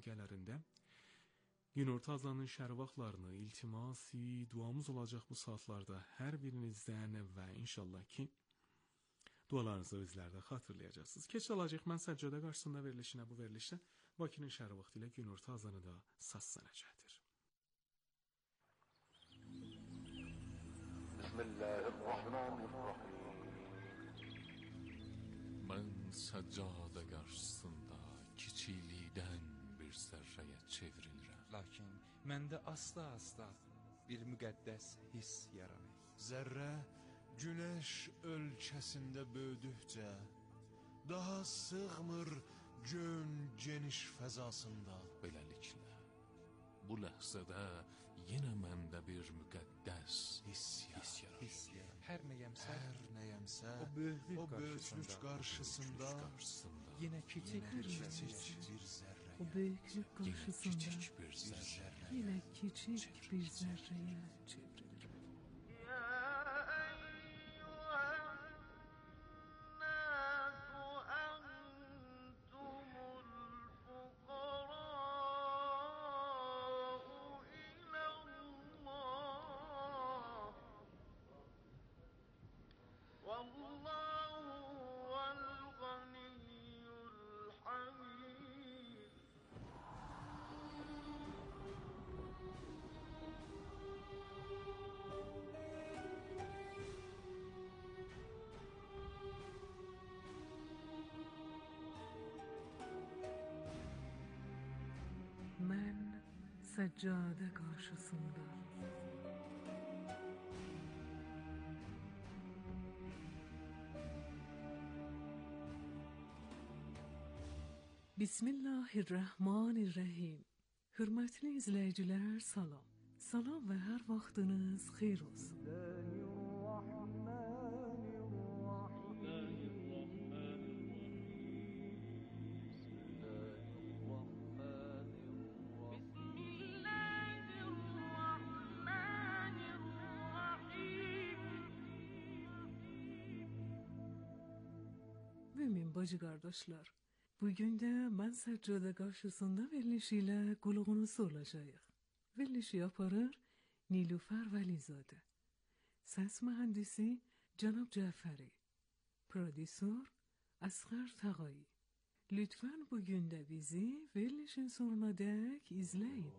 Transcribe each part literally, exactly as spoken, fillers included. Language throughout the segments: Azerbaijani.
dəqiqələrində günorta azanın şərq vaxtlarını iltimasi duamız olacaq bu saatlarda hər birinizdən və inşallah ki dualarınızı özlərdə xatırlayacaqsınız. Keç alacaq mən Səccadə qarşısında verilişinə bu verilişdə Bakının şərq vaxtı ilə günorta azanı da səslənəcəkdir. Bismillahirrahmanirrahim. Mən Səccadə qarşısında kiçiklikdən bir zərrəyə çevrilirəm. Lakin məndə asla-asla bir müqəddəs hiss yaranır. Zərrə güneş ölkəsində böyüdükcə daha sığmır gön geniş fəzasında. Beləliklə, bu ləhzədə yenə məndə bir müqəddəs Hiss hiss yaranır. Hiss yaranır. Hər nəyəmsə, Hər nəyəmsə o böyüklük o böyüklük qarşısında, qarşısında Qarşısında yenə kiçik bir kiçik zərrə. bir zərrə. O büyüklük yenə karşısında kiçik bir zərrə. yine küçük bir zerreye çevrilir. Ben seccade karşısında Bismillahirrahmanirrahim. Hürmetli izleyiciler salam. Salam ve her vaxtınız xeyir olsun. Mümin bacı kardeşler, bugün de ben Seccade karşısında verilişiyle kuluğunuzu olacağıq. Verilişi yaparır Nilüfer Velizade. Ses mühendisi Cenab Cəfəri. Prodüsör Asghar Tağayi. Lütfen bugün de bizi verilişin sonuna dek izleyin.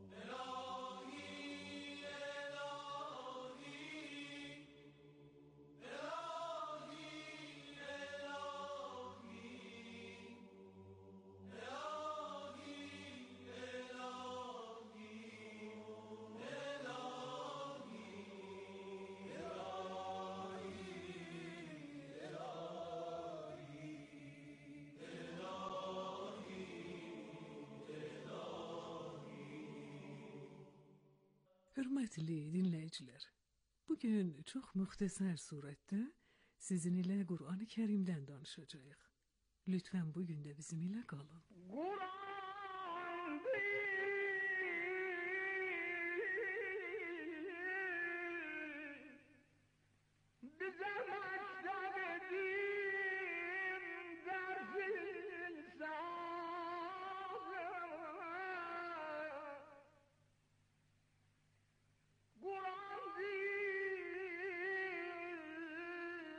Hürmetli dinleyiciler, bugün çok muhtasar surette sizin ile Kur'an-ı Kerim'den danışacağız. Lütfen bugün de bizim ile kalın.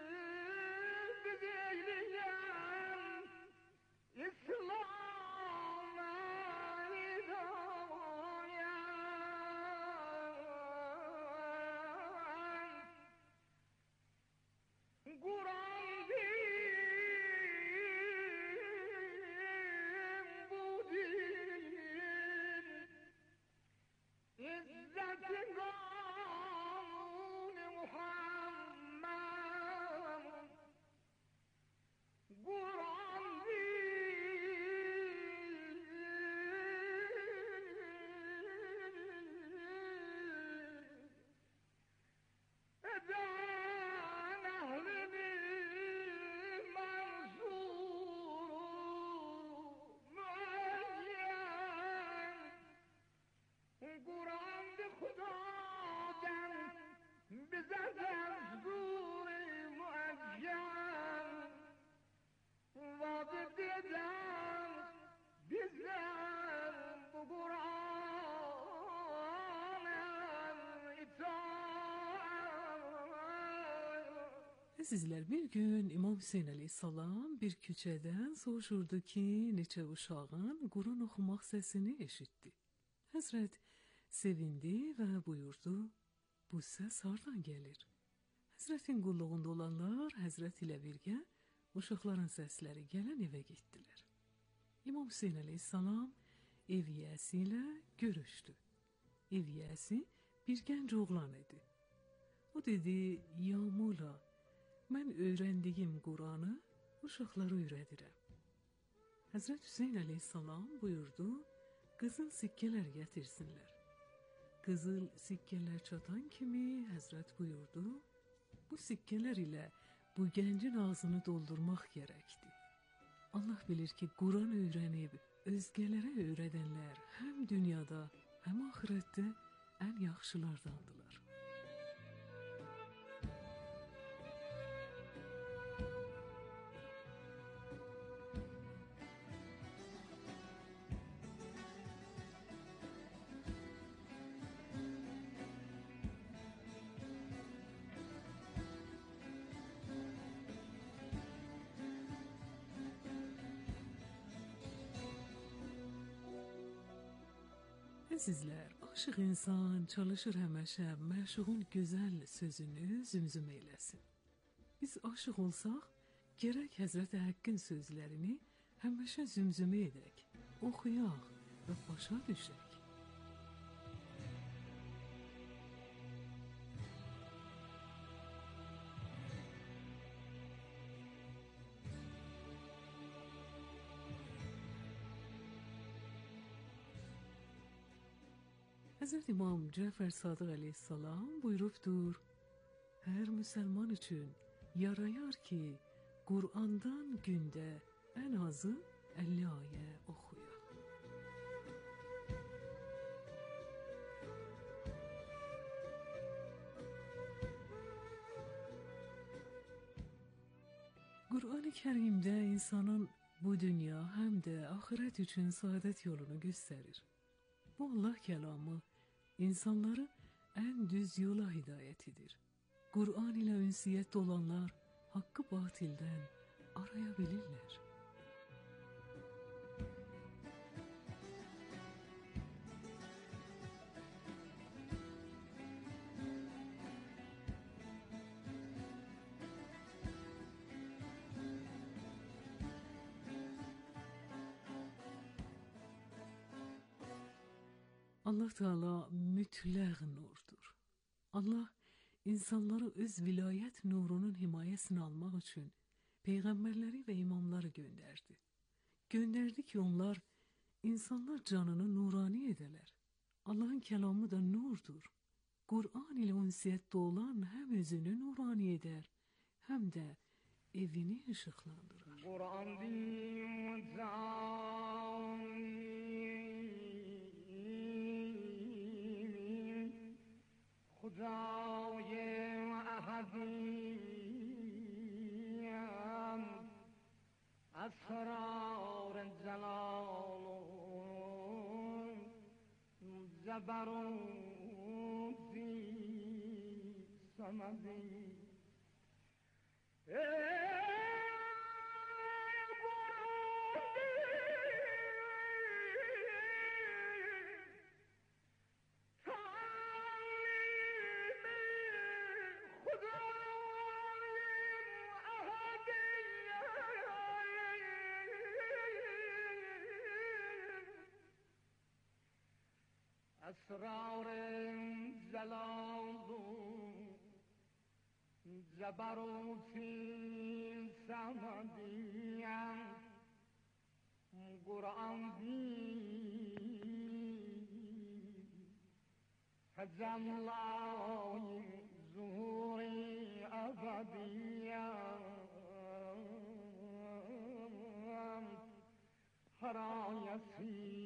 İslam Əzizlər, bir gün İmam Hüseyn əleyhissalam bir küçədən soruşurdu ki, neçə uşağın Quran oxumaq səsini eşitdi. Həzrət sevindi və buyurdu, bu səs hardan gəlir? Həzrətin qulluğunda olanlar Həzrət ilə birgə uşaqların səsləri gələn evə getdilər. İmam Hüseyn əleyhissalam ev yiyəsi ilə görüşdü. Ev yiyəsi bir gənc oğlan idi. O dedi, ya Mola, mən öyrəndiyim Quranı uşaqlara öyrədirəm. Həzrət Hüseyn əleyhissalam buyurdu, qızıl sikkələr gətirsinlər. Qızıl sikkələr çatan kimi Həzrət buyurdu, bu sikkələr ilə bu gəncin ağzını doldurmaq gərəkdir. Allah bilir ki, Quran öyrənib özgələrə öyrədənlər həm dünyada, həm axirətdə ən yaxşılardandılar. Əzizlər, aşıq insan çalışır həməşə məşuqun gözəl sözünü zümzüm eyləsin. Biz aşıq olsaq, gərək Həzrət-i Həqqin sözlərini həməşə zümzümə edək, oxuyaq və başa düşək. Həzrət İmam Cəfər Sadıq əleyhissalam buyurubdur, hər müsəlman üçün yarayar ki, Qur'andan gündə ən azı əlli ayə oxuyaq. Qur'an-ı Kərimdə insanın bu dünya həm də axirət üçün saadət yolunu göstərir. Bu Allah kəlamı insanları ən düz yola hidayət edir. Qur'an ilə ünsiyyətdə olanlar haqqı batildən araya bilirlər. Allah Teala mütləq nurdur. Allah insanları öz vilayət nurunun himayəsini almaq üçün peyğəmbərləri və imamları göndərdi. Göndərdi ki, onlar insanlar canını nurani edələr. Allahın kəlamı da nurdur. Qur'an ilə ünsiyyətdə olan həm özünü nurani edər, həm də evini işıqlandırar. Qur'an خدای احدیم اسرار جلال زبروتی صمدی اسرار جلال جبروتی صمدیم قرآن تجلای ظهوری ابدیم حرایتی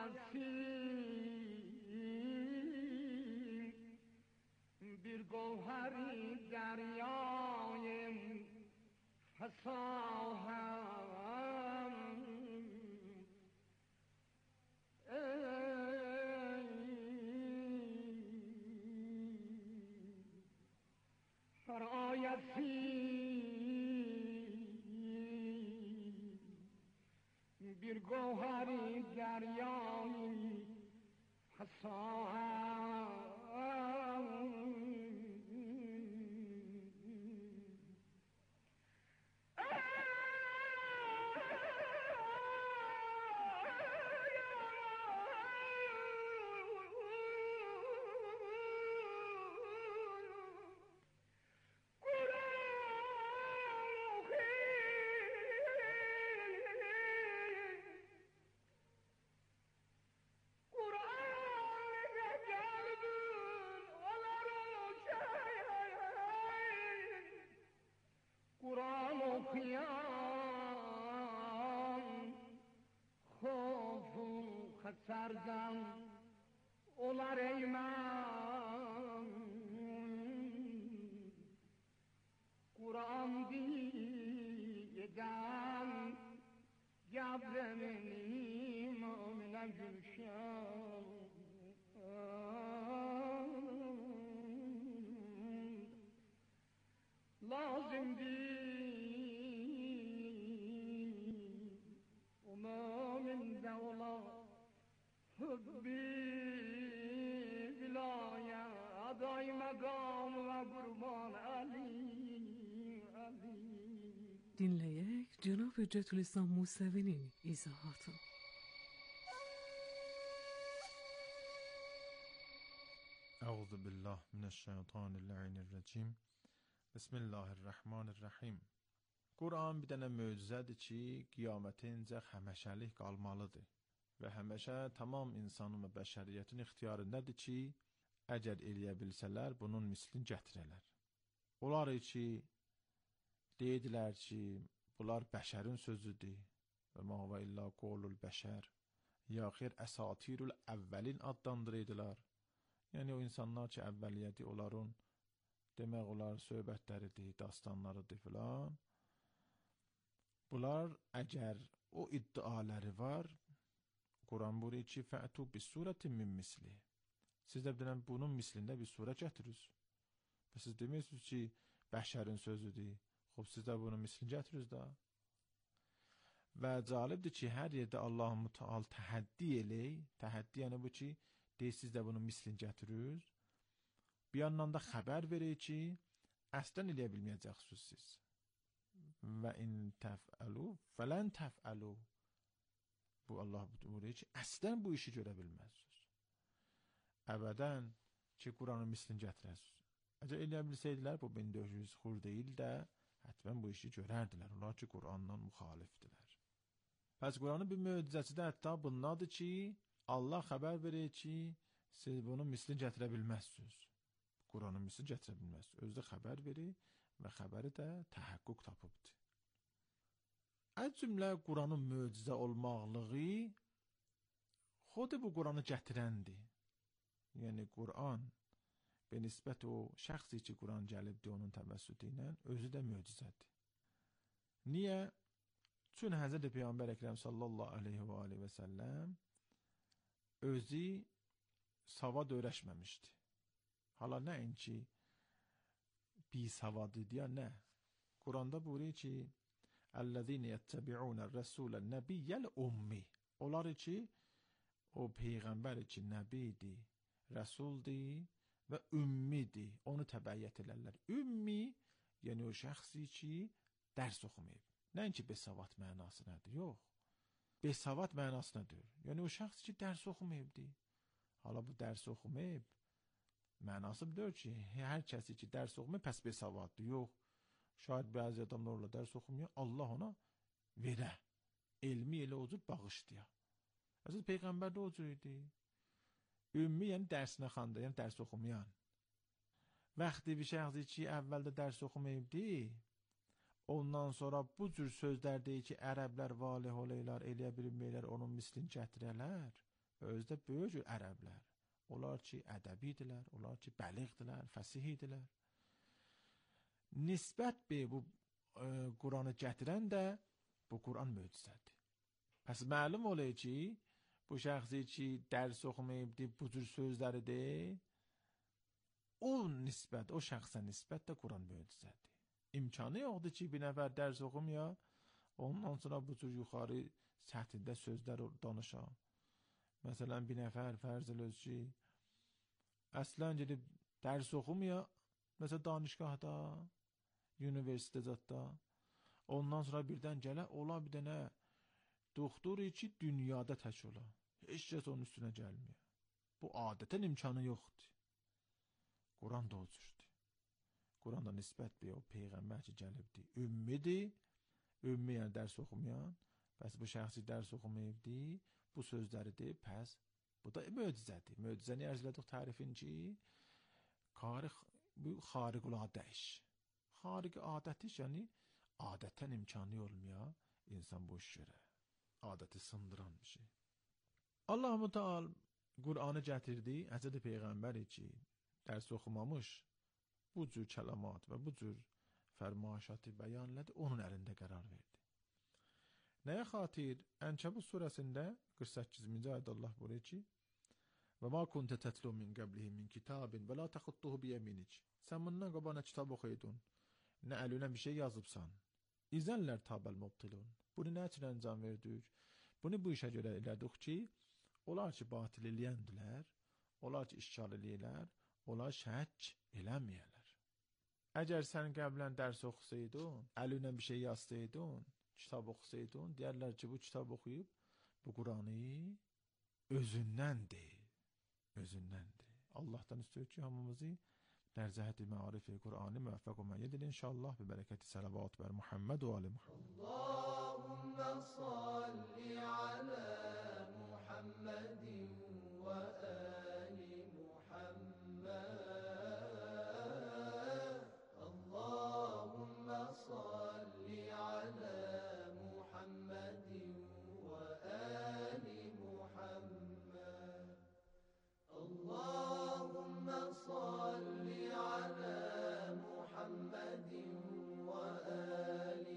آیتی bir گوهری دریای فصاحم فرآیتی bir گوهری دریای فصاحم Kur'an okuyan خوفو خسردم olar eyman Kur'an diyeden gabremenim amine gülşen lazım değil umamin devla hubbi vilaya aday makam ve kurban Ali Ali. Dinleyek Cenab-ı Hüccetülislam Musevi'nin izahatı. Euzu billah mineşşeytanirracim. Bismillahirrahmanirrahim. Quran bir dənə möcüzədir ki, qiyamətincə həməşəlik qalmalıdır və həməşə tamam insanın və bəşəriyyətin ixtiyarındadır ki, əgər eləyə bilsələr, bunun mislini gətirələr. Onlar ki, deyidilər ki, bunlar bəşərin sözüdür və ma və illə qolul bəşər, ya xeyr əsatirul əvvəlin adlandırıydılar. Yəni o insanlar ki, əvvəliyyəti onların demək olar söhbətləridir, dastanlarıdır filan. Bunlar əgər o iddiaları var, Quran buyurur ki, fə'tu bis surətin min misli. Siz də bilən bunun mislində bir surə gətirirsiniz. Və siz demirsiniz ki, bəşərin sözüdür. Xoş siz də bunun mislini gətirirsiniz da. Və cəlibdir ki, hər yerdə Allah-u Teala təhəddi eləyir. Təhəddi yəni bu ki, deyir siz də bunun mislini gətirirsiniz. Bir yandan da xəbər verir ki, əslən eləyə bilməyəcəksiniz siz. Və in təfəlu fələn təfəlu. Bu Allah buyuruyor ki, əslən bu işi görə bilməzsiniz. Əbədən ki, Quranın mislini gətirəsiniz. Əgər eləyə bilsəydilər, bu min dörd yüz xur deyil də, hətvən bu işi görərdilər. Onlar ki, Qurandan müxalifdilər. Pəs Quranın bir möcüzəsi də hətta bundadır ki, Allah xəbər verir ki, siz bunun mislini gətirə bilməzsiniz. Quranın mislini gətirə bilməzsiniz. Özü də xəbər verir və xəbəri də təhəqqüq tapıbdır. Az cümlə Quranın möcüzə olmaqlığı xod bu Quranı gətirəndir. Yəni Quran be nisbət o şəxsi ki, Quran gəlibdir onun təvəssütü ilə özü də möcüzədir. Niyə? Çün Həzrət Peyğəmbər Əkrəm sallallahu aleyhi və aleyhi və səlləm özü savad öyrəşməmişdi. Hala nəinki bisavad idi ya nə? Quranda buyuruyor ki, "Ellezine yettebi'uner Resulen Nebiyyel ummi." Onlar ki, o peyğəmbər ki, nəbidir, rəsuldir və ümmidir. Onu təbəyyət elərlər. Ümmi, yəni o şəxsi ki, dərs oxumayıb. Nəinki besavad mənası nədir? Yox. Besavad mənası nədir? Yəni o şəxs ki, dərs oxumayıbdır. Hala bu dərs oxumayıb, mənası bilir ki, hər kəsi ki, dərs oxumayıb, pəs besavaddır. Yox. Şayad bəzi adamlarla dərs oxumuyor, Allah ona verə. Elmi elə o cür bağışlaya. Əziz Peyğəmbər də o cür idi. Ümmi, yəni dərsinə xanda, yəni dərs oxumayan. Vaxtı bir şəxsi ki, əvvəldə dərs oxumayıbdı, ondan sonra bu cür sözlər deyir ki, ərəblər valih oleylər, eləyə bilməylər, onun mislini gətirələr. özdə böyük cür ərəblər. Onlar ki ədəbidirlər, onlar ki bəliğdirlər, fəsihidirlər. Nisbət be bu e, Qur'anı gətirən də bu Qur'an möcüzədir. Pəs məlum olur ki, bu şəxsi ki dərs oxumayıbdı, bu cür sözləri de, o nisbət, o şəxsə nisbət də Qur'an möcüzədir. İmkanı yoxdur ki, bir nəfər dərs oxumaya, ondan sonra bu cür yuxarı səthində sözlər danışa. Məsələn, bir nəfər fərz eləz ki, əslən gedib dərs oxumaya, məsələn, danışqahda, universitetdə, ondan sonra birdən gələ, ola bir dənə doktor ki, dünyada tək ola. Heç kəs onun üstünə gəlmir. Bu adətən imkanı yoxdur. Quran da o cürdür. Quranda nisbət bir o Peyğəmbər ki, gəlibdir. Ümmidir, ümmi yəni dərs oxumayan, bəs bu şəxsi dərs oxumayıbdı, bu sözləri deyib, pəs bu da möcüzədir. Möcüzəni ərz elədik tərifin ki, bu xariq-ül-adə iş. Xariq-ül-adət iş, yəni adətən imkanı olmaya insan bu iş görə. Adəti sındıran bir şey. Allah-u Teala Qur'anı gətirdi, Həzrəti Peyğəmbər ki, dərs oxumamış, bu cür kəlamat və bu cür fərmaişatı bəyanlədi, onun əlində qərar verdi. Nəyə xatir? Ənkəbut surəsində qırx səkkizinci ayədə Allah buyurur ki: "Və ma kunte tetlu min qablihi min kitabin və la taxuttuhu bi yaminik." Sən bundan qabaq nə kitab oxuydun, nə əlinə bir şey yazıbsan. İzənlər tabel mubtilun. Bunu nə üçün əncam verdik? Bunu bu işə görə elədik ki, onlar ki batil eləyəndilər, onlar ki işgal eləyirlər, onlar şək eləməyərlər. Əgər sən qəblən dərs oxusaydın, əlinə bir şey yazsaydın, kitab oxusaydın, deyərlər ki, bu kitab oxuyub, bu Qur'anı özündəndir. Özündəndir. Allah'tan istiyor ki, hamımızı در جهت معارف قرآنی موفق و مؤید انشاءالله به برکت صلوات بر محمد و آل محمد. اللهم صل على محمد و آل محمد. اللهم صل على محمد و آل محمد. اللهم صل على محمد وآل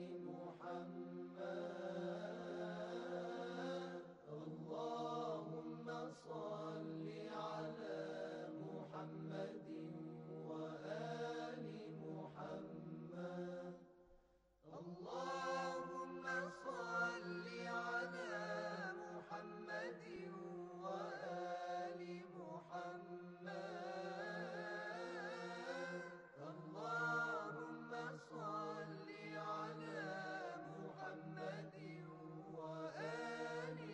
محمد. اللهم صل على محمد وآل محمد. اللهم صل على محمد وآل محمد. اللهم صل على محمد وآل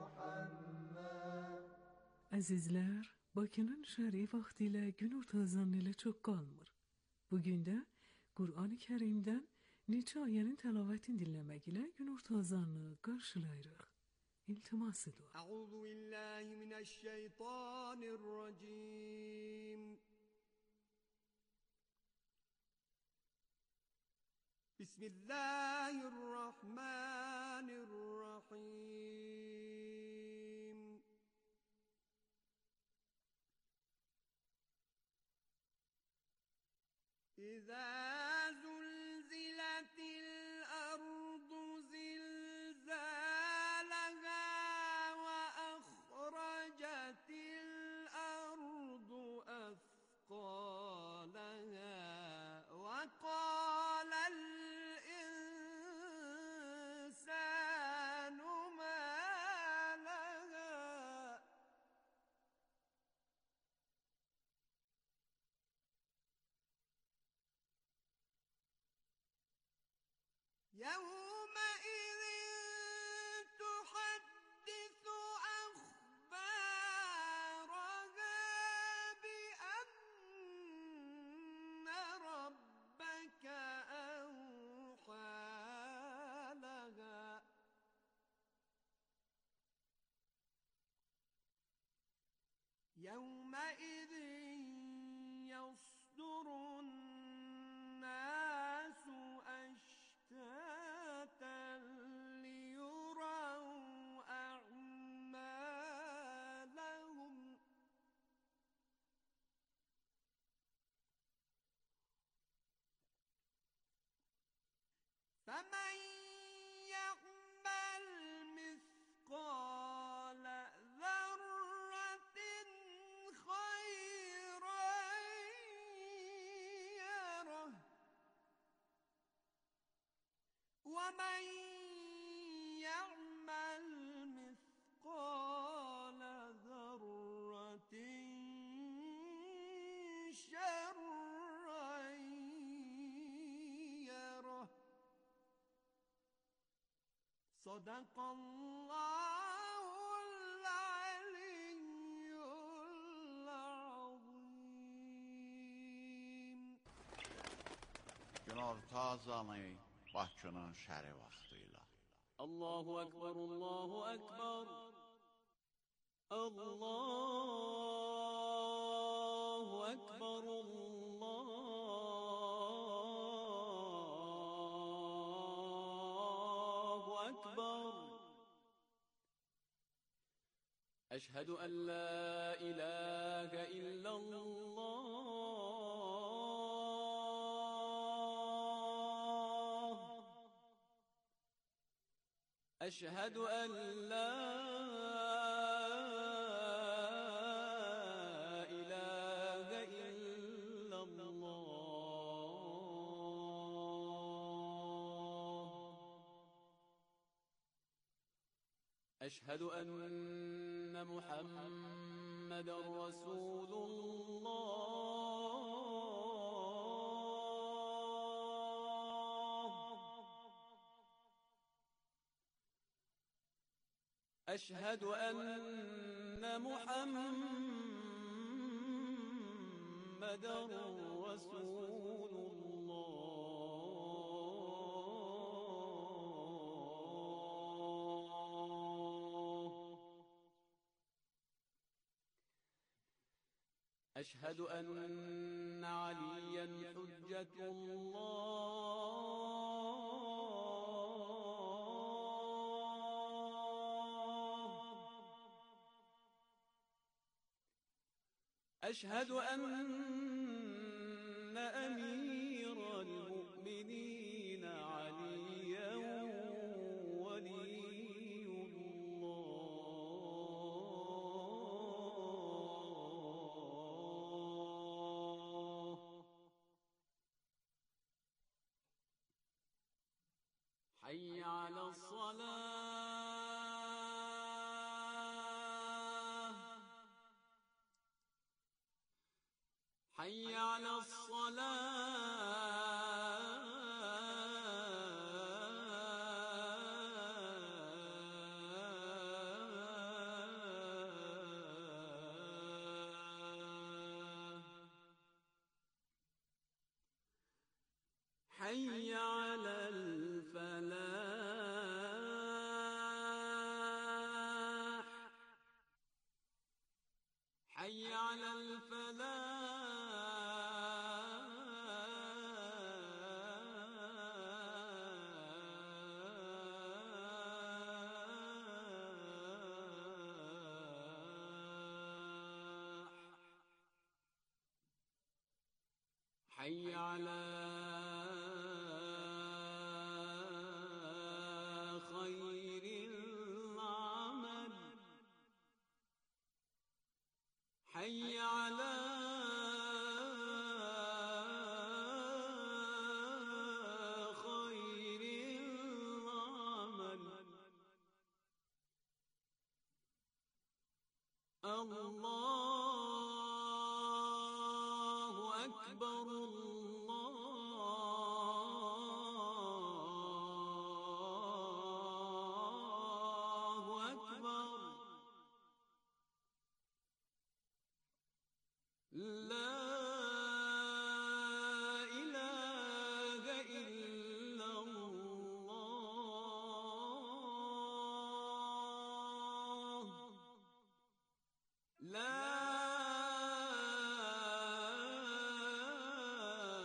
محمد. Əzizlər, Bakının şəri vaxtilə gün ortazanı ilə çox qalmır. Bugün də Qur'an-ı Kərimdən neçə ayənin təlavətini dinləmək ilə gün ortazanı qarşılayırıq. İltimas edin. أعوذ بالله من الشيطان الرجيم. بسم الله الرحمن الرحيم. إذا زلزلت الأرض زلزالها وأخرجت الأرض أثقالها وقال الإنسان ما لها يومئذ تحدث أخبارها بأن ربك أوحى لها. يومئذ يصدر الناس أشتاتا. أشتاتا ليروا أعمالهم. صدق الله العلي العظیم. Günar Tazanı Bakının şəri vaxtıyla. Allahu Ekber, Allahu Ekber. Allahu Ekber, Allahu Ekber. Eşhedü en la ilahe illallah. أشهد أن لا إله إلا الله. أشهد أن محمد رسول الله. أشهد أن محمدا رسول الله. أشهد أن عليا حجة الله. أشهد أن أمير المؤمنين عليا ولي الله. حي على الصلاة. حي على الصلاة. حي على الفلاح. حي على الفلاح. حي على خير العمل. حي على خير العمل. الله أكبر، الله أكبر. لا إله إلا الله. لا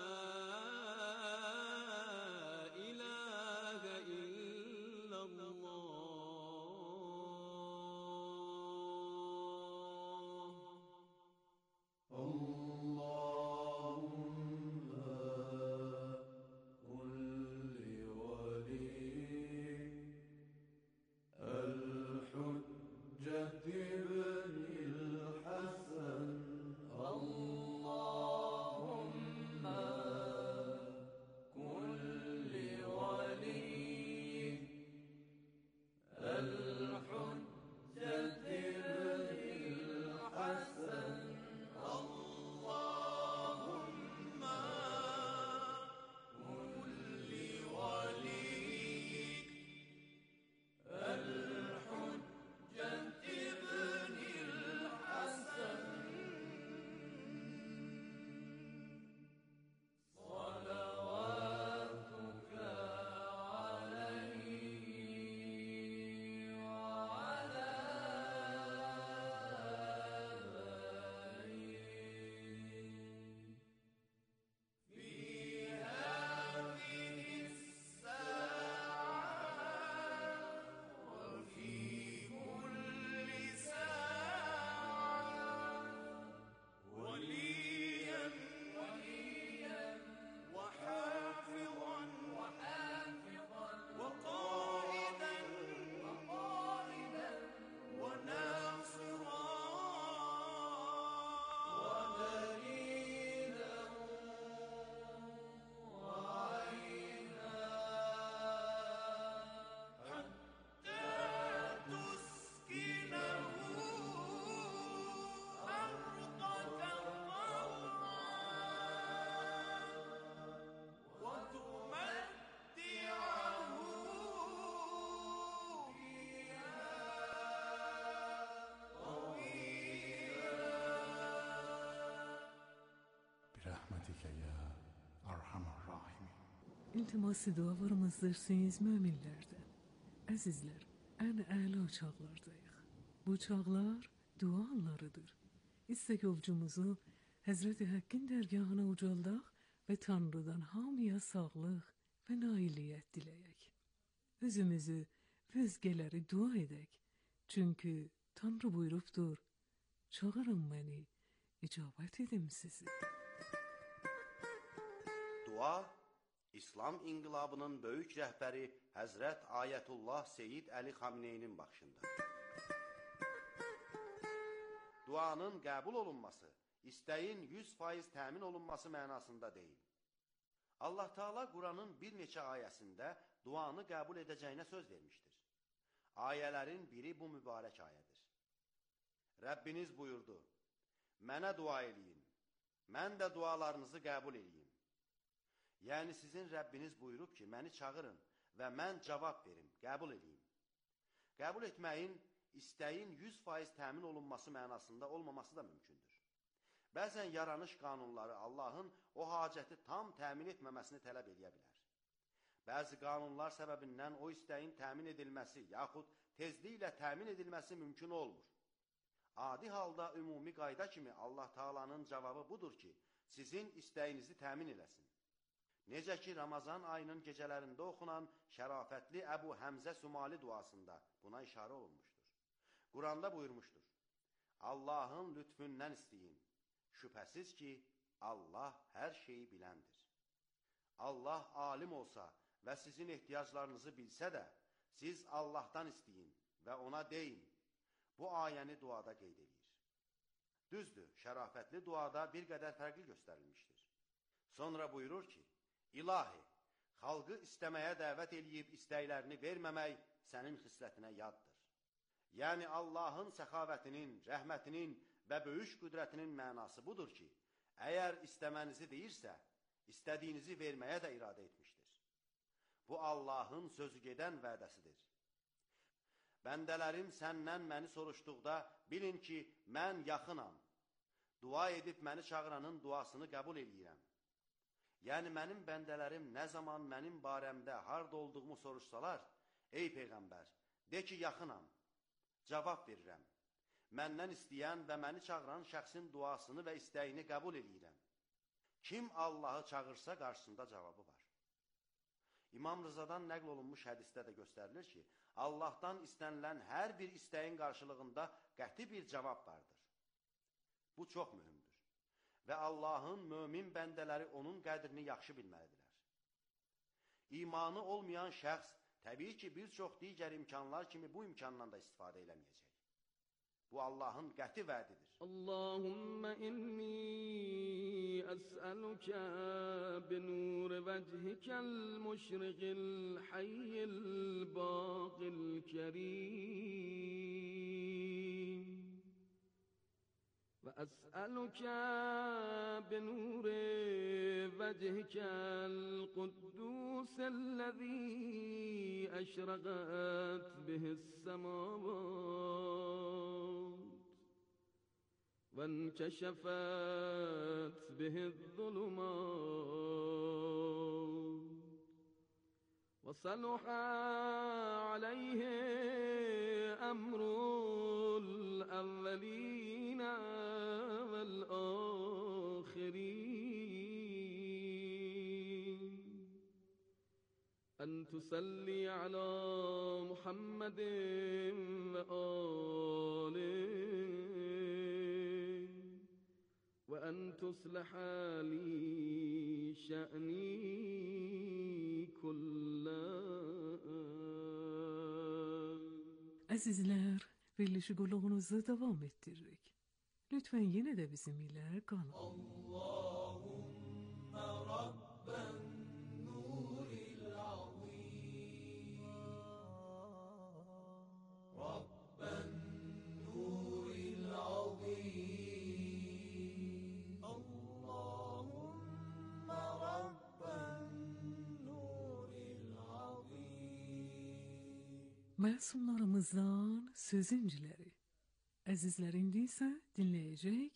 İltimasi dua varımızdır siz müminlərdən. Əzizlər, ən əla çağlardayıq. Bu çağlar dua anlarıdır. İstək ovcumuzu Həzrəti Həqqin dərgahına ucaldaq və Tanrıdan hamıya sağlıq və nailiyyət diləyək. Özümüzü və özgələri dua edək. Çünki Tanrı buyurubdur, çağırın məni, icabət edim sizi. Dua, İslam inqilabının böyük rəhbəri Həzrət Ayətullah Seyyid Əli Xamneynin baxışında. Duanın qəbul olunması, istəyin yüz faiz təmin olunması mənasında deyil. Allah Teala Quranın bir neçə ayəsində duanı qəbul edəcəyinə söz vermişdir. Ayələrin biri bu mübarək ayədir. Rəbbiniz buyurdu, mənə dua eləyin, mən də dualarınızı qəbul eləyim. Yəni sizin Rəbbiniz buyurub ki, məni çağırın və mən cavab verim, qəbul edeyim. Qəbul etməyin, istəyin yüz faiz təmin olunması mənasında olmaması da mümkündür. Bəzən yaranış qanunları Allahın o hacəti tam təmin etməməsini tələb edə bilər. Bəzi qanunlar səbəbindən o istəyin təmin edilməsi yaxud tezliklə təmin edilməsi mümkün olmur. Adi halda ümumi qayda kimi Allah Taala'nın cavabı budur ki, sizin istəyinizi təmin eləsin. Necə ki, Ramazan ayının gecələrində oxunan şərafətli Əbu Həmzə Sumali duasında buna işarə olunmuşdur. Quranda buyurmuşdur, Allahın lütfündən istəyin, şübhəsiz ki, Allah hər şeyi biləndir. Allah alim olsa və sizin ehtiyaclarınızı bilsə də, siz Allahdan istəyin və ona deyin. Bu ayəni duada qeyd edir. Düzdür, şərafətli duada bir qədər fərqli göstərilmişdir. Sonra buyurur ki, İlahi, xalqı istəməyə dəvət eləyib istəklərini verməmək sənin xislətinə yaddır. Yəni Allahın səxavətinin, rəhmətinin və böyük qüdrətinin mənası budur ki, əgər istəmənizi deyirsə, istədiyinizi verməyə də iradə etmişdir. Bu Allahın sözü gedən vədəsidir. Bəndələrim səndən məni soruşduqda, bilin ki, mən yaxınam. Dua edib məni çağıranın duasını qəbul eləyirəm. Yəni mənim bəndələrim nə zaman mənim barəmdə harda olduğumu soruşsalar, ey Peyğəmbər, de ki, yaxınam. Cavab verirəm. Məndən istəyən və məni çağıran şəxsin duasını və istəyini qəbul eləyirəm. Kim Allahı çağırsa qarşısında cavabı var. İmam Rızadan nəql olunmuş hədisdə də göstərilir ki, Allahdan istənilən hər bir istəyin qarşılığında qəti bir cavab vardır. Bu çox mühümdür. Və Allahın mömin bəndələri onun qədrini yaxşı bilməlidirlər. İmanı olmayan şəxs təbii ki, bir çox digər imkanlar kimi bu imkandan da istifadə eləməyəcək. Bu Allahın qəti vədidir. Allahümme inni əsəlükə binur vəchikel müşriqil hayyil baqil kərim. وأسألك بنور وجهك القدوس الذي أشرقت به السماوات وانكشفت به الظلمات وصلح عليه أمر الأولين والآخرين أن تصلي على محمد وآله وأن تصلح لي شأني كله. Əzizlər, verilişi qulluğunuzu davam ettiririk. Lütfen yine de bizimle kalın. Allahümme Rabben nuril azim Rabben nuril azim Allahümme Rabben nuril azim. Məsumlarımızdan sözüncüləri. Əzizlər, indi isə dinləyəcək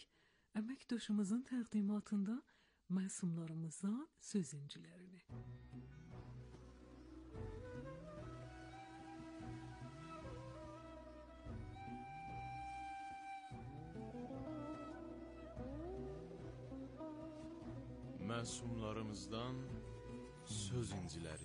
əməkdaşımızın təqdimatında məsumlarımızdan sözüncülərini. məsumlarımızdan söz inciləri.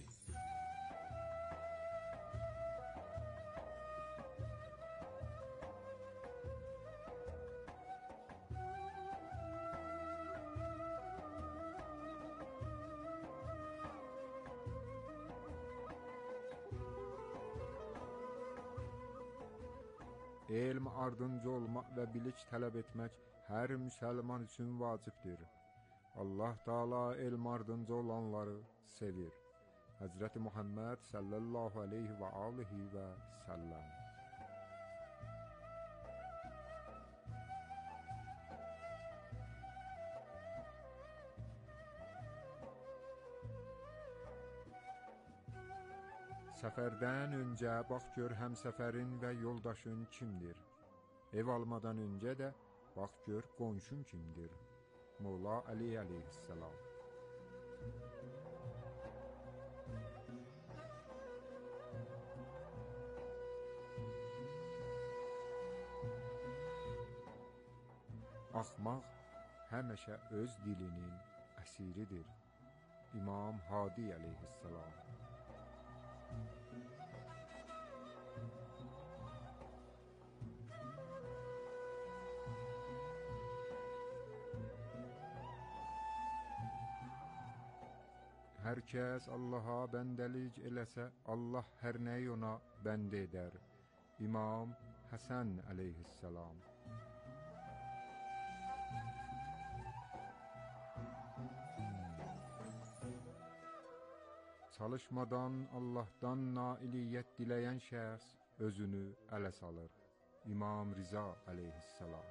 Elm ardınca olmaq və bilik tələb etmək hər müsəlman üçün vacibdir. Allah Taala elm ardınca olanları sevir. Hazreti Muhammed sallallahu aleyhi və alihi və səlləm. Səfərdən öncə bax gör həmsəfərin və yoldaşın kimdir? Ev almadan öncə də bax gör qonşun kimdir? Mola Ali aleyhisselam. Axmaq həmişə öz dilinin əsiridir. İmam Hadi aleyhisselam. Hər kəs Allaha bəndəlik eləsə, Allah hər nəyi ona bəndə edər. İmam Həsən aleyhisselam. Çalışmadan Allah'tan nailiyyət diləyən şəxs özünü ələ salır. İmam Riza aleyhisselam.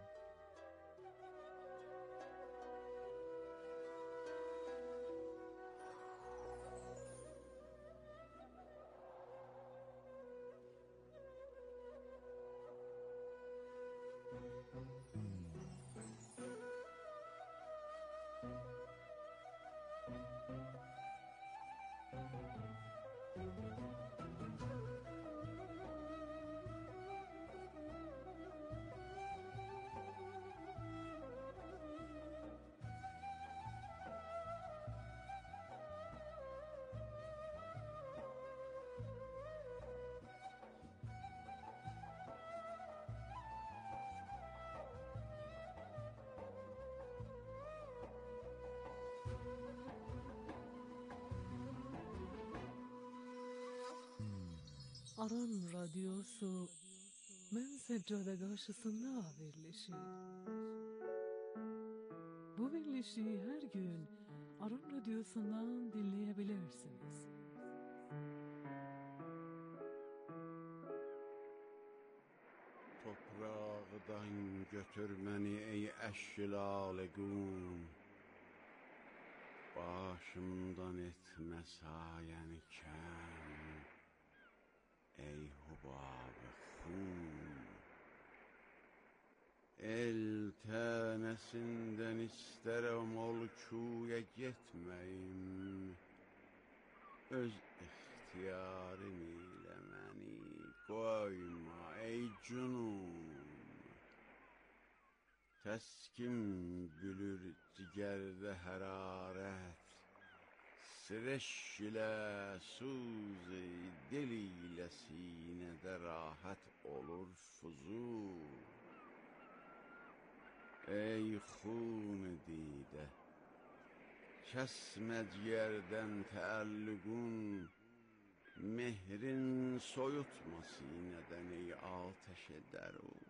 Aran Radyosu mən səccade qarşısında verilişi. Bu verilişi hər gün Aran Radyosu'ndan dinleyebilirsiniz. Toprağdan götür məni ey əşkilalı qum, başımdan etmə sayəni kəm, ey hubab-ı xun. El tənəsindən istərəm ol küyə getməyim, öz ixtiyarın ilə məni qoyma ey cünun. Təskim bülür digərdə hərarət, Sreş ilə suzi dil ilə sinədə rahat olur fuzul. Ey xun didə, kəsmə ciyərdən təəllüqün, mehrin soyutma sinədən ey ateşə dərun.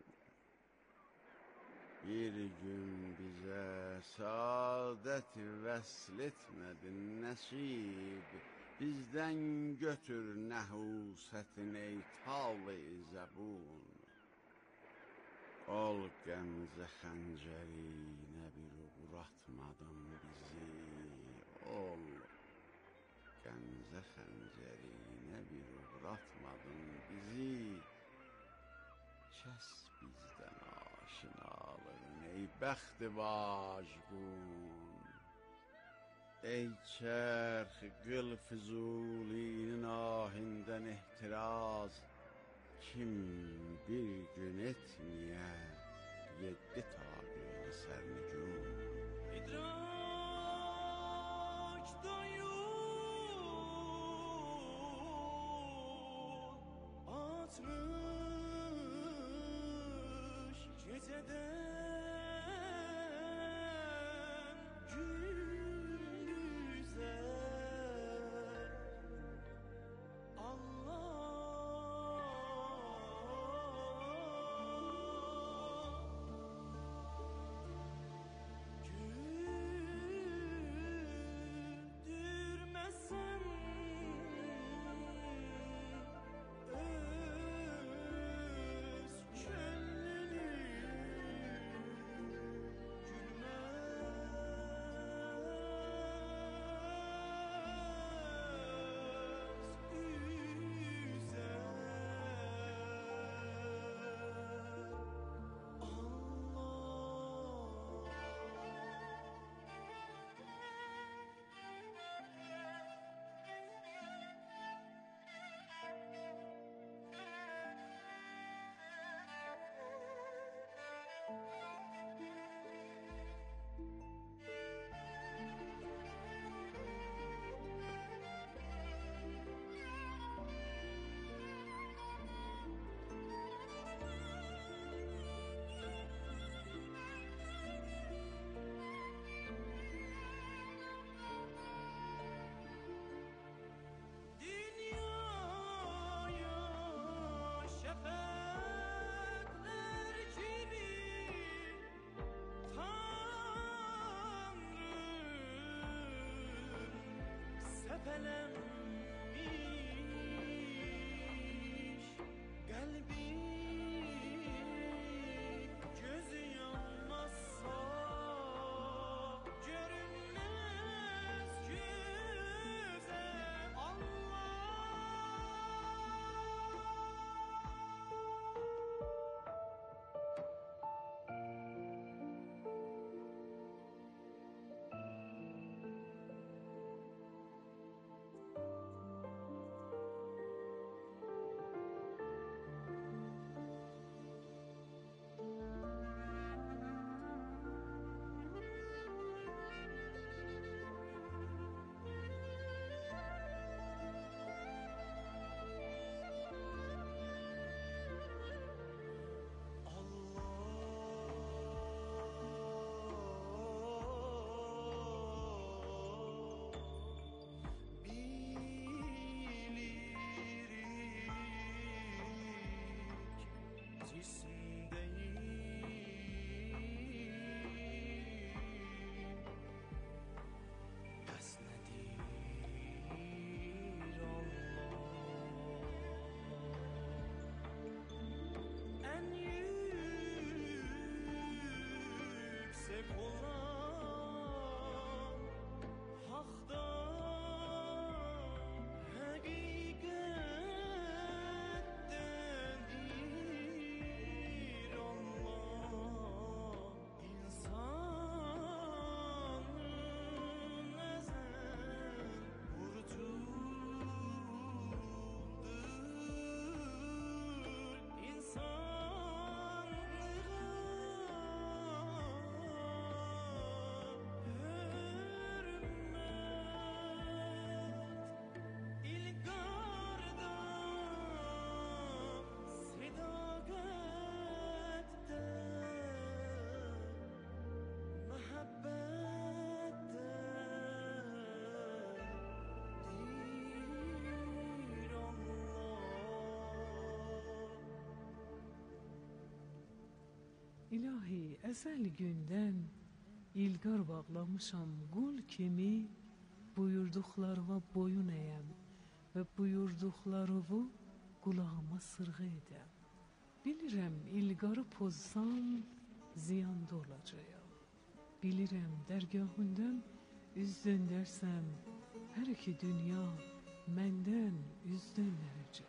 Bir gün bizə saadət vəsl etmədin nəsib, bizdən götür nəhusətin ey tal-i zəbun. Ol qəmzə xəncərinə bir uğratmadın bizi, ol qəmzə xəncərinə bir uğratmadın bizi. Kəs bizdən aşinalığın ey bəxti vacqun. Ey çərx qıl Füzulinin ahindən ehtiraz, kim bir gün etməyə yeddi taqini sərnücum. İdrak gafelenmiş kalbi gözü yanmazsa görünmez yüze Allah. Cisim değil, nesnedir Allah. En yüksek olan haktan hakikattendir Allah. İnsanın ezen burcudur. İnsanlığa hürmet, İlgarda sedakette, mehabbette dir Allah. İlahi, ezel günden ilgar bağlamışam qul kimi, buyurduqlarına boyun əyəm və buyurduqlarını qulağıma sırğı edəm. Bilirəm, ilgarı pozsam ziyanda olacağım. Bilirəm, dərgahından üz döndərsəm hər iki dünya məndən üz döndərəcək.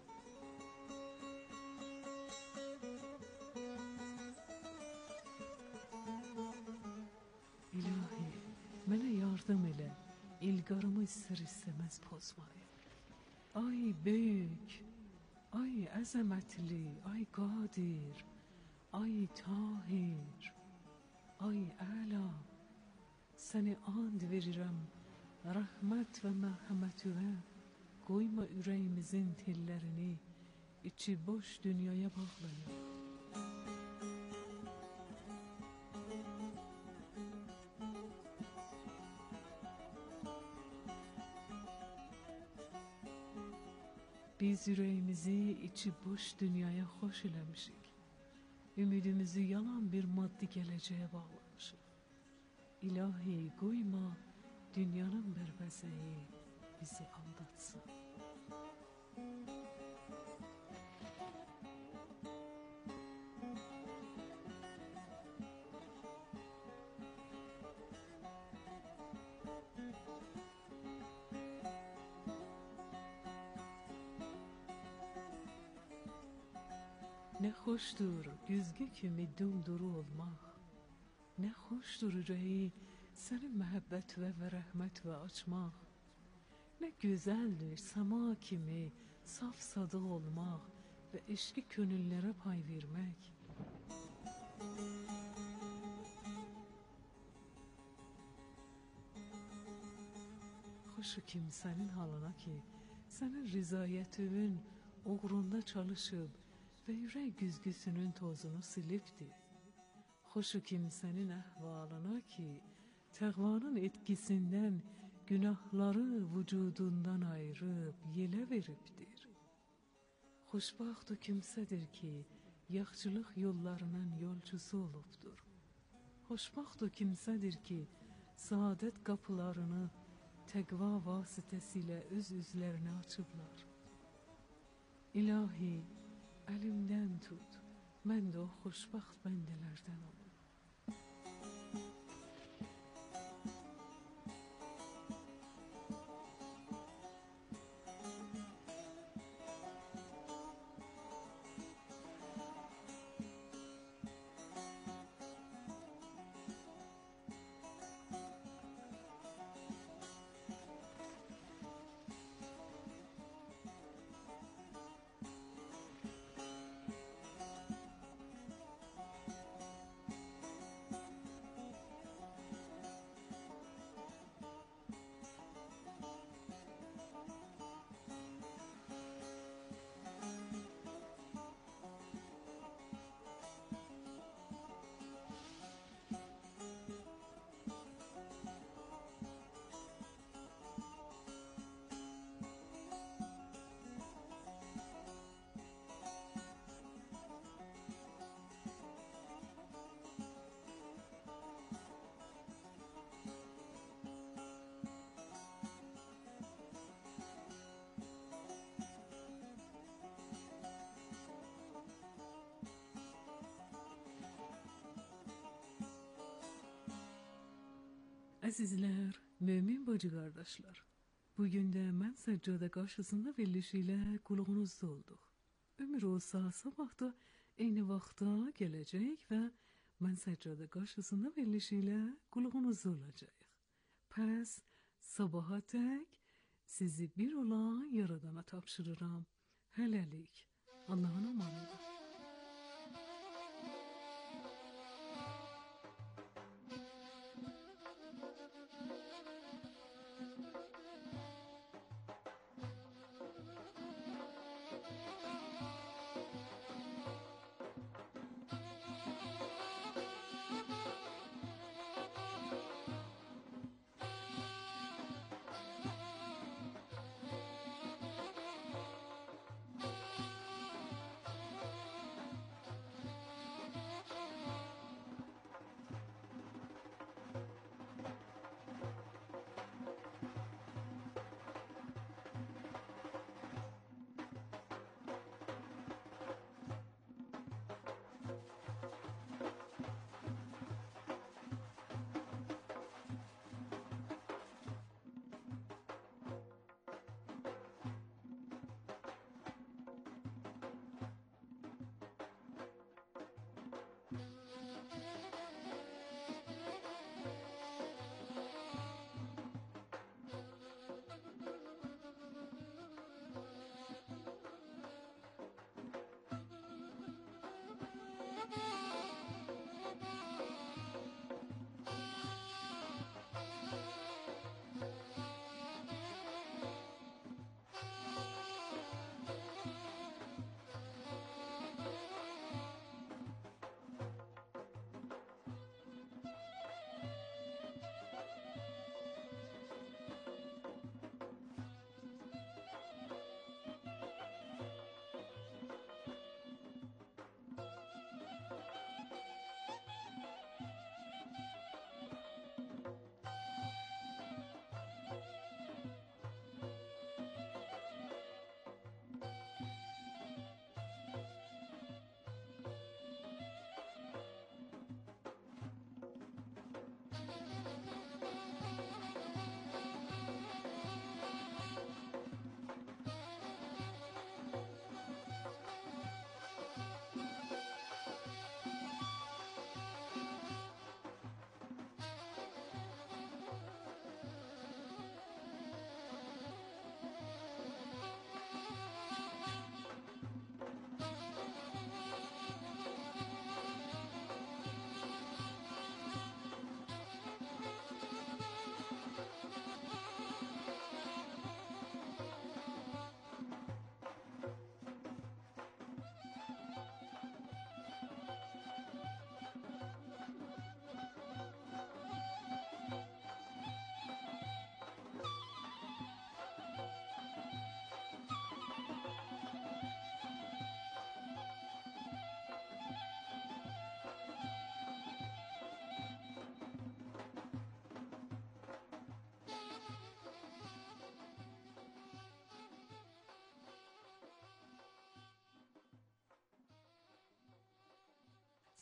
İlahi, mənə yardım elə, ilgarımı istər istəməz pozmayım. Ay böyük, ay əzəmətli, ay qadir, ay tahir, ay əla, səni and verirəm, rəhmət və mərhəmətüvə, qoyma ürəyimizin tellərini içi boş dünyaya bağlayın. Biz ürəyimizi içi boş dünyaya xoş eləmişik. Ümidimizi yalan bir maddi gələcəyə bağlamışıq. İlahi, qoyma dünyanın bərbəzəyi bizi aldatsın. Nə xoşdur güzgü kimi dumduru olmaq. Nə xoşdur ürəyi sənin məhəbbət və və rəhmət və açmaq. Nə gözəldir səma kimi saf sadıq olmaq və eşqi könüllərə pay vermək. Xoşu kimsənin halına ki, sənin rizayətinin uğrunda çalışıb və ürək güzgüsünün tozunu silibdir. Xoşu kimsənin əhvalına ki, təqvanın etkisindən günahları vücudundan ayırıb yelə veribdir. Xoşbaxt o kimsədir ki, yaxşılıq yollarının yolcusu olubdur. Xoşbaxt o kimsədir ki, saadət qapılarını təqva vasitəsilə öz üzlərini açıblar. İlahi, əlimdən tut, mən də o xoşbaxt bəndələrdən olum. Əzizlər, mömin bacı qardaşlar, bugün də mən səccadə qarşısında verilişiyle qulağınızda olduq. Ömür olsa sabah da eyni vaxtda gələcək və mən səccadə qarşısında verilişiyle qulağınızda olacaq. Pəs sabaha tək sizi bir olan Yaradana tapşırıram. Hələlik, Allahın amanında.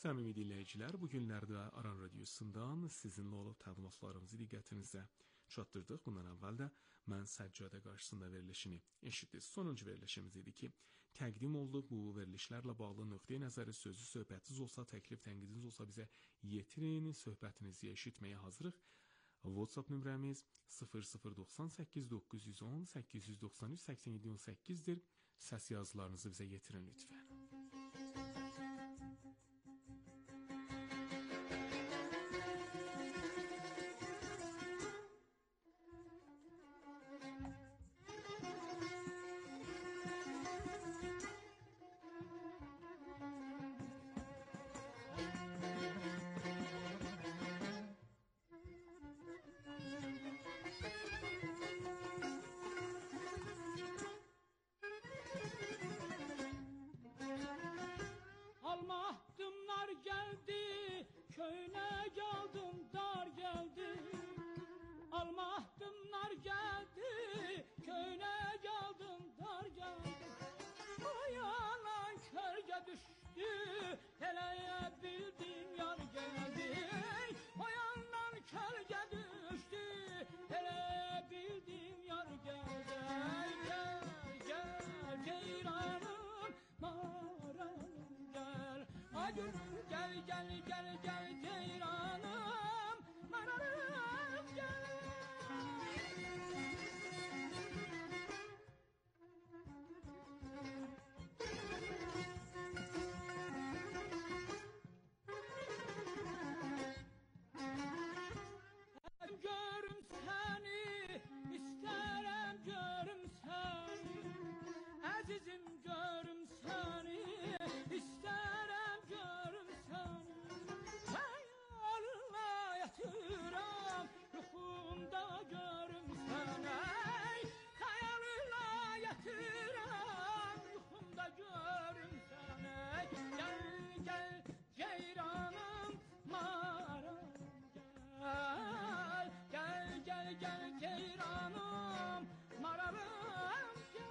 Səmimi dinləyicilər, bu günlərdə Aran Radiosundan sizinlə olub təqdimatlarımızı diqqətinizə çatdırdıq. Bundan əvvəl də mən Səccadə qarşısında verilişini eşitdiniz. Sonuncu verilişimiz idi ki, təqdim oldu. Bu verilişlərlə bağlı nöqteyi nəzəri, sözü, söhbətiniz olsa, təklif, tənqidiniz olsa bizə yetirin. Söhbətinizi eşitməyə hazırıq. WhatsApp nömrəmiz sıfır sıfır doxsan səkkiz doqquz yüz on səkkiz yüz doxsan üç səksən yeddi on səkkizdir. Səs yazılarınızı bizə yetirin lütfən. Almahdımlar geldi, köyüne geldim, dar geldi. Almahdımlar geldi, köyüne geldim, dar geldi. Ayanan kölge düştü, helaya bildim yar geldi. Ayanan kölge düştü, helaya bildim yar geldi. Gel, gel, ceyranım, maranım. Ay gel gel gel gel ceyranım, manarım gel. Görüm seni, isterim görüm seni. Azizim görüm seni, isterim görüm seni. Hayalına yatıram, yuxumda görüm seni. Hayalına yatıram, yuxumda görüm seni. Gel gel ceyranım, maram gel. Gel gel gel ceyranım, mararım gel.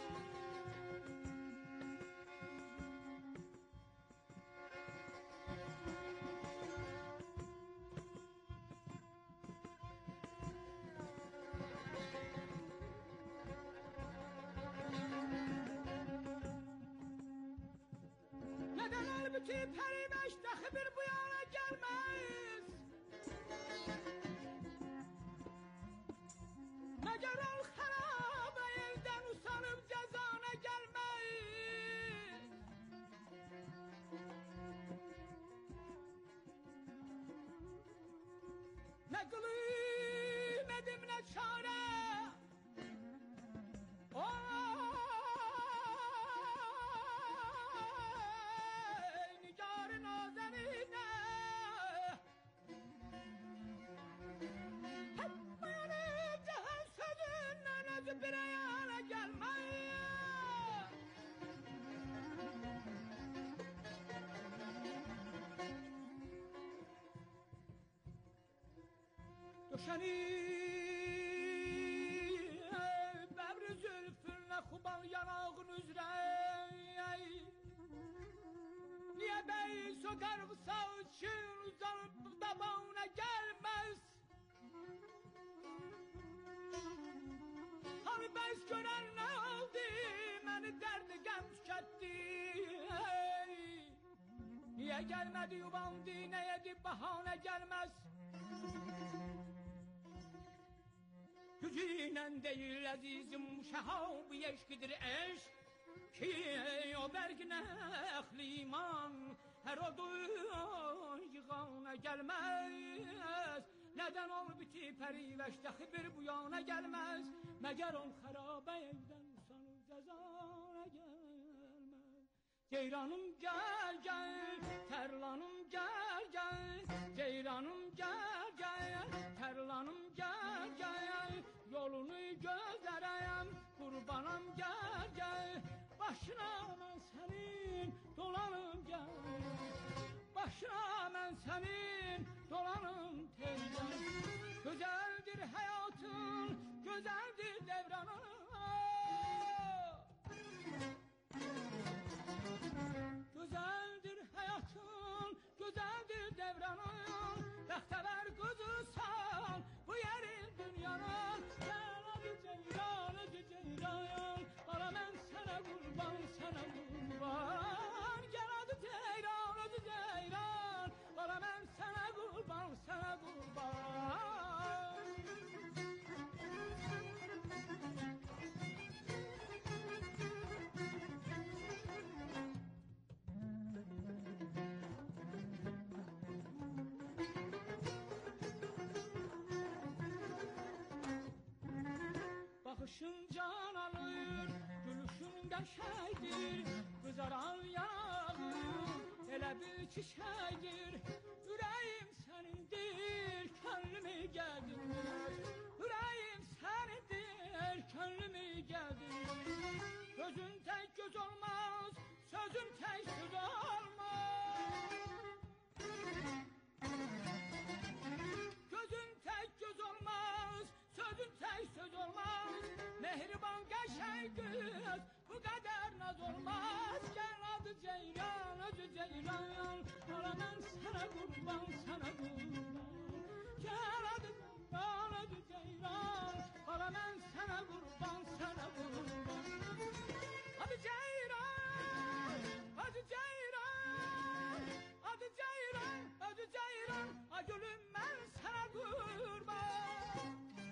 Neden elbeti periveş dahi bir bu yana gelmez? Meğer ol harabe elden usanıp cezana gelmez. Ne kılayım edim ne çare? Ey nigar nazenine, hep benim cihan sözünden özü bir ayağına gelmez. Düşeni bebri zülfünle kubal yanağın üzere. Niye bey söker kısa için uzanıp tabağına gelmez? Hani bez gören ne oldu, beni derdi gem tüketti. Niye gelmedi yubandı, ne yedi bahane gelmez? Gücüyle değil azizim, şahab yeşkidir eş. Ki o bergine ehli iman, her o duyun yığana gelmez. Neden ol biti periveşteki bir bu yana gelmez? Meğer ol harabe evden sanır cezana gelmez. Ceyranım gel gel, terlanım gel gel. Ceyranım gel gel, terlanım gel gel. Yolunu gözlereyim, kurbanım gel gel. Başına ben senin dolanım gel. Başına ben senin dolanım teyzem. Güzeldir hayatın, güzeldir devranın. Güzeldir hayatın, sana kurban. Gel adı ceyran, adı ceyran. Bana ben sana kurban, sana kurban. Bakışın can alır, gülüşün qəşəkdir, qızaran yanağın elə bir çiçəkdir. Ürəyim sənindir, könlümü gəldir. Ürəyim sənindir, könlümü gəldir. Gözün tək göz olmaz, sözün tək söz olmaz. Gözün tək göz olmaz, sözün tək söz olmaz. Mehriban qəşəng qız, bu qədər naz olmaz. Gəl adı ceyran, adı ceyran. Ala mən sənə qurban, sənə qurban. Gəl adı ceyran, adı ceyran. Ala mən sənə qurban, sənə qurban. Adı ceyran, adı ceyran. Adı ceyran, adı ceyran. Ay gülüm mən sənə qurban.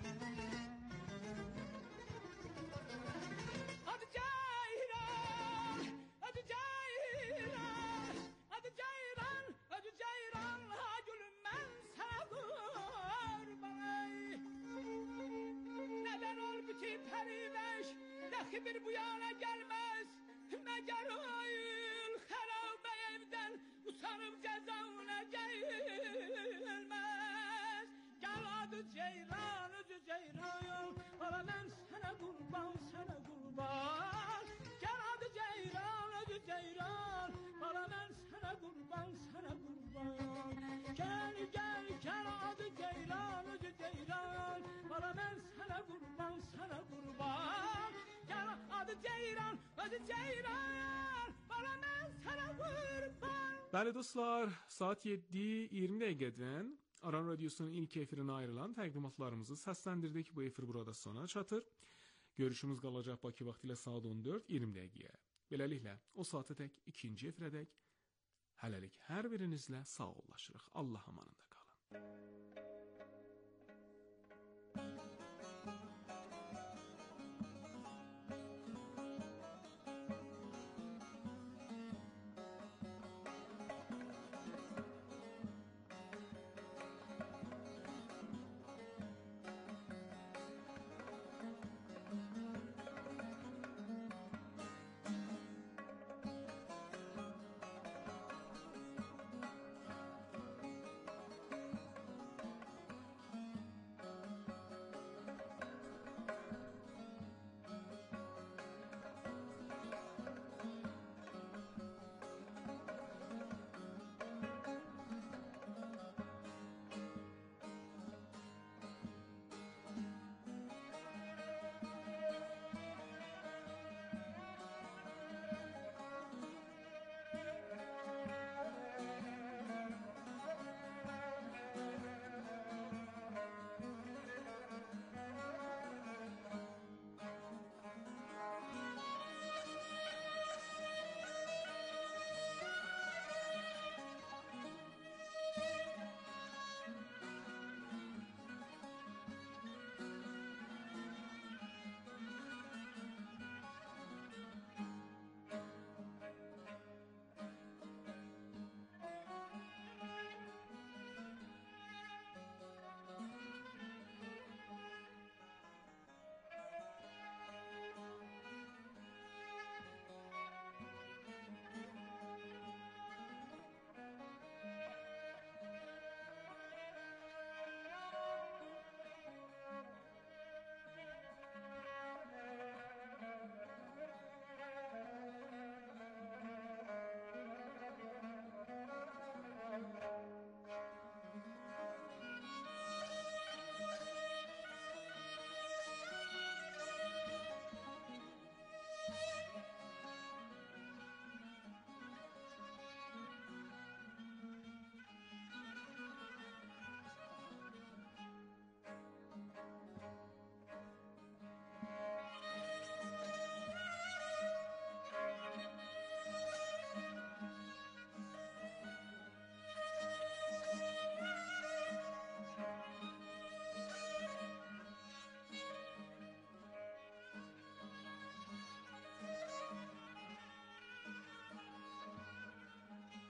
Adı ceyran, adı ceyran. Adı ceyran, adı ceyran. Ay gülüm mən sənə qurban. Neden oldu ki periveş, dahi bir bu yana gelmez. Meğer ayıl harabe evden usanıp cezavına gelmez. Gel adı ceyran, adı ceyran. Ala ben sana kurban, sana kurban. Gel adı ceyran, adı ceyran. Ala ben sana kurban, sana kurban. Gel gel gel adı ceyran, adı ceyran. Ala ben sana kurban, sana kurban. Gel adı ceyran, adı ceyran. Ala ben sana kurban. Bəli dostlar, saat yeddi iyirmi dəqiqədən Aran Radyosu'nun ilk efirinə ayrılan təqdimatlarımızı səsləndirdik. Bu efir burada sona çatır. Görüşümüz qalacaq Bakı vaxtı ilə saat on dörd iyirmi dəqiqəyə. Beləliklə, o saata tək ikinci efirədək hələlik hər birinizlə sağollaşırıq. Allah amanında qalın.